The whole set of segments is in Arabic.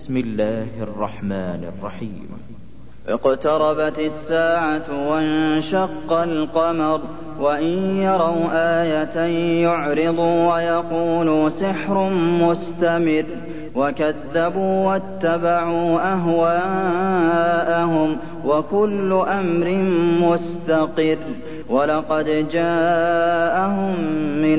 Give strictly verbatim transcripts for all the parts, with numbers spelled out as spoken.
بسم الله الرحمن الرحيم. اقتربت الساعة وانشق القمر وإن يروا آية يعرضوا ويقولوا سحر مستمر وكذبوا واتبعوا أهواءهم وكل أمر مستقر ولقد جاءهم من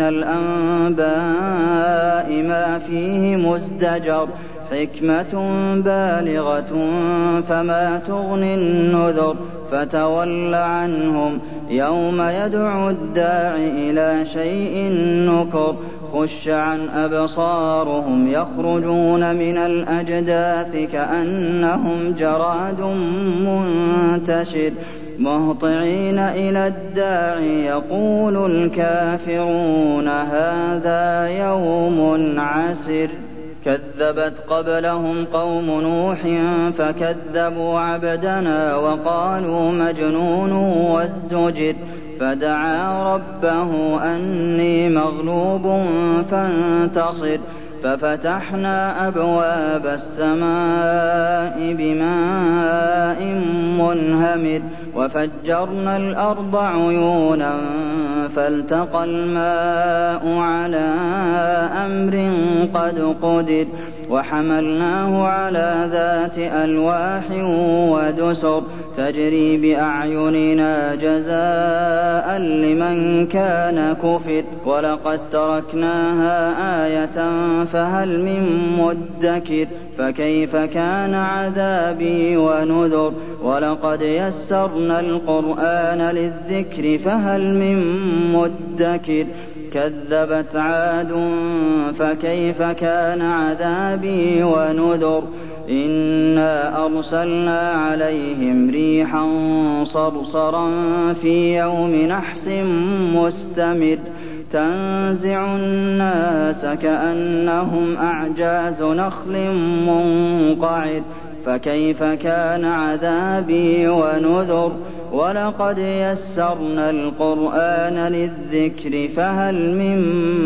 الأنباء ما فيه مزدجر حكمة بالغة فما تغني النذر فتول عنهم يوم يدعو الداع إلى شيء نكر خش عن أبصارهم يخرجون من الأجداث كأنهم جراد منتشر مهطعين إلى الداع يقول الكافرون هذا يوم عسر كذبت قبلهم قوم نوح فكذبوا عبدنا وقالوا مجنون وازدجر فدعا ربه أني مغلوب فانتصر ففتحنا أبواب السماء بماء منهمر وفجرنا الأرض عيونا فالتقى الماء على أمر قد قدر وحملناه على ذات ألواح ودسر تجري بأعيننا جزاء لمن كان كفر ولقد تركناها آية فهل من مدكر فكيف كان عذابي ونذر ولقد يسرنا القرآن للذكر فهل من مدكر كذبت عاد فكيف كان عذابي ونذر إنا أرسلنا عليهم ريحا صرصرا في يوم نحس مستمر تنزع الناس كأنهم أعجاز نخل منقعر فكيف كان عذابي ونذر ولقد يسرنا القرآن للذكر فهل من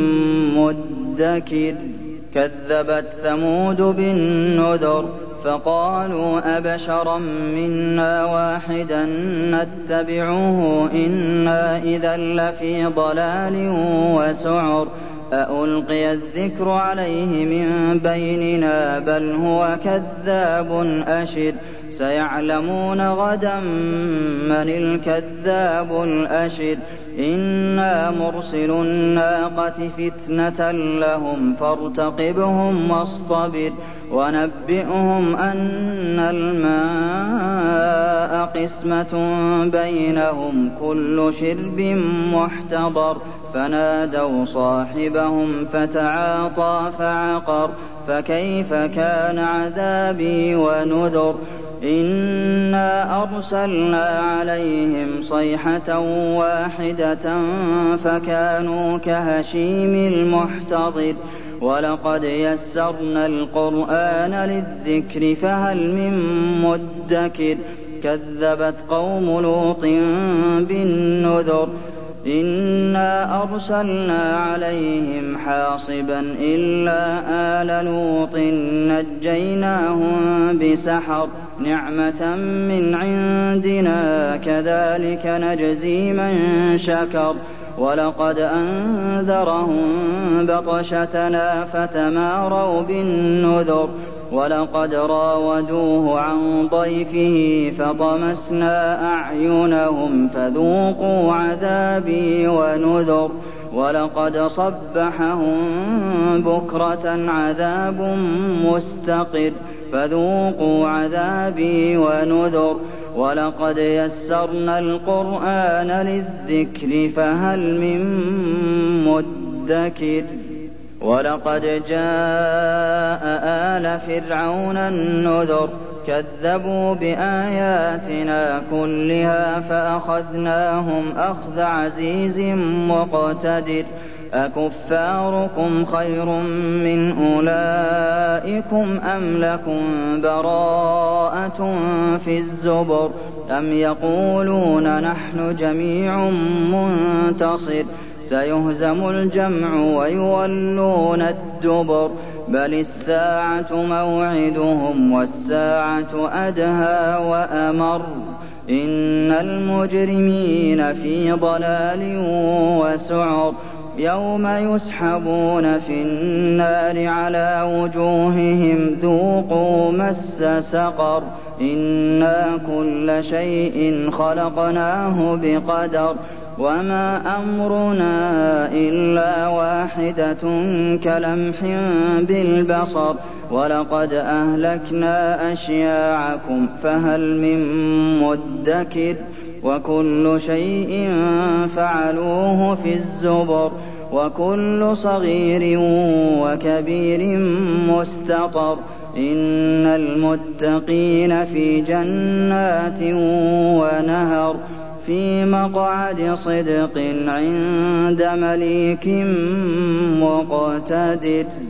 مدكر كذبت ثمود بالنذر فقالوا أبشرا منا واحدا نتبعه إنا إذا لفي ضلال وسعر أألقي الذكر عليه من بيننا بل هو كذاب أشر سيعلمون غدا من الكذاب الأشر إنا مرسل الناقة فتنة لهم فارتقبهم واصطبر ونبئهم أن الماء قسمة بينهم كل شرب محتضر فنادوا صاحبهم فتعاطى فعقر فكيف كان عذابي ونذر إنا أرسلنا عليهم صيحة واحدة فكانوا كهشيم المحتضر ولقد يسرنا القرآن للذكر فهل من مدكر كذبت قوم لوط بالنذر إنا أرسلنا عليهم حاصبا إلا آل لوط نجيناهم بسحر نعمة من عندنا كذلك نجزي من شكر ولقد أنذرهم بطشتنا فتماروا بالنذر ولقد راودوه عن ضيفه فطمسنا أعينهم فذوقوا عذابي ونذر ولقد صبحهم بكرة عذاب مستقر فذوقوا عذابي ونذر ولقد يسرنا القرآن للذكر فهل من مدكر ولقد جاء آل فرعون النذر كذبوا بآياتنا كلها فأخذناهم أخذ عزيز مقتدر أكفاركم خير من أولئكم أم لكم براءة في الزبر أم يقولون نحن جميع منتصر سيهزم الجمع ويولون الدبر بل الساعة موعدهم والساعة أدهى وأمر إن المجرمين في ضلال وسعر يوم يسحبون في النار على وجوههم ذوقوا مس سقر إنا كل شيء خلقناه بقدر وما أمرنا إلا واحدة كلمح بالبصر ولقد أهلكنا أشياعكم فهل من مدكر وكل شيء فعلوه في الزبر وكل صغير وكبير مستطر إن المتقين في جنات ونهر في مقعد صدق عند مليك مقتدر.